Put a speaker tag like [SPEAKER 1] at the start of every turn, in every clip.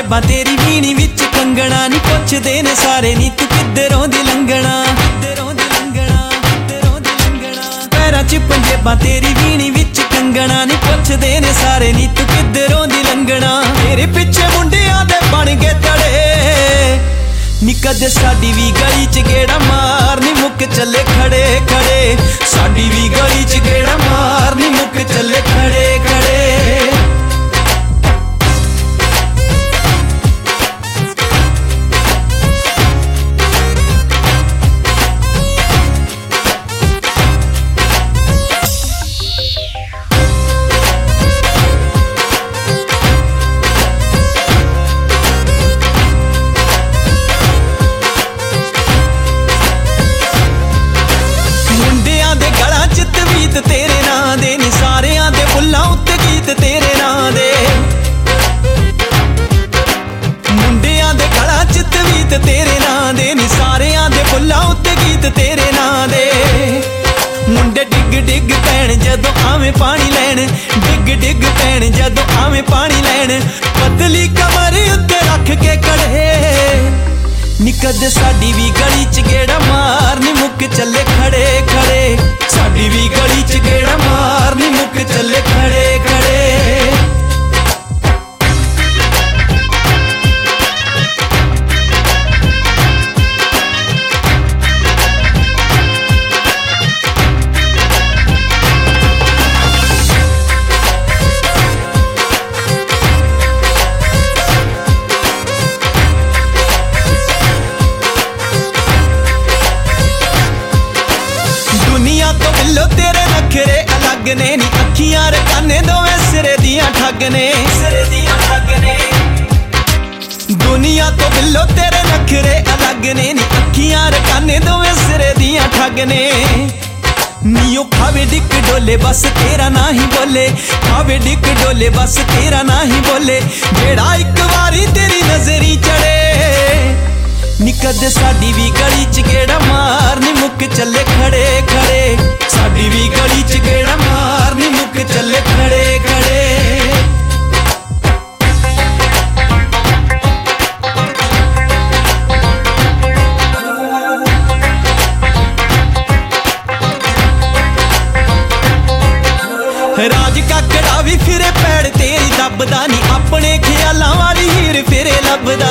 [SPEAKER 1] जेबां तेरी वीणी विच कंगना नी पुछदे ने सारे नी तू किधरों दी लंघना पैरां च पंजेबां तेरी वीणी विच कंगना नी पुछदे ने सारे नी तू किधरों दी लंघना तेरे पिछे मुंडियां दे बन गए तड़े नी कदे साडी वी गली च गेड़ा मार नी मुक चले खड़े खड़े साडी वी गली च गेड़ा मार नी मुक चले खड़े खड़े तेरे नां दे नी सारियां दे फुल्लां उत्ते गीत तेरे नां दे मुंडियां दे गलां च तवीत तेरे नां दे नी सारियां दे फुल्लां उत्ते गीत तेरे नां दे मुंडे डिग डिग पैण जदों आवे पानी लैण डिग डिग पैण जदों आवे पानी लैण पतली कमर उत्ते रख के कड़े नी कदे साडी वी गली च गेड़ा मार नी मुक चले खड़े खड़े साडी वी गली च गेड़ा मार नी मुक चले खड़े खड़े दुनिया तो बिल्लो तेरे नखरे अलग ने नी अखियां रकाने दोवें सिरे दियां ठग ने दुनिया तो बिल्लो तेरे नखरे अलग ने नी अखियां रकाने दोवें सिरे दियां ठग ने नियो खावे डिक डोले बस तेरा ना ही बोले खावे डिक डोले बस तेरा ना ही बोले जेड़ा एक बारी तेरी नजरी चढ़े नी कदे साडी वी गली च गेड़ा मार नी मुक चले खड़े खड़े साडी वी गली च गेड़ा मार नी मुक चले खड़े खड़े राज काकड़ा भी फिरे पैड़ तेरी दबदा नी अपने ख्यालां वाली हीर फिरे लभदा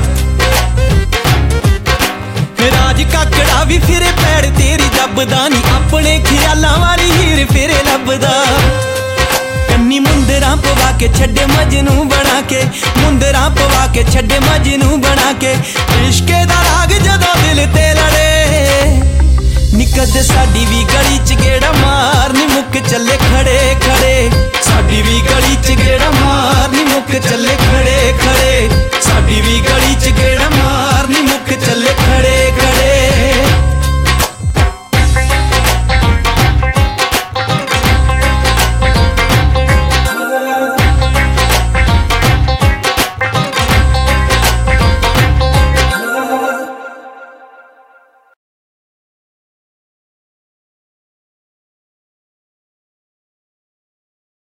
[SPEAKER 1] राज काकड़ा भी फिरे पैड़ तेरी दबदा नी अपने ख्यालां वाली हीर फिरे लभदा कन्नी मुंदरां पवा के छड्डे मजनू बना के मुंदरां पवा के छड्डे मजनू बना के इश्के दा राग जदों दिल ते लड़े नी कदे साडी वी गली च गेड़ा मार नी मुक चले खड़े खड़े साडी वी गली च गेड़ा मार नी मुक चले खड़े खड़े साडी वी गली च गेड़ा मार नी मुक चले खड़े खड़े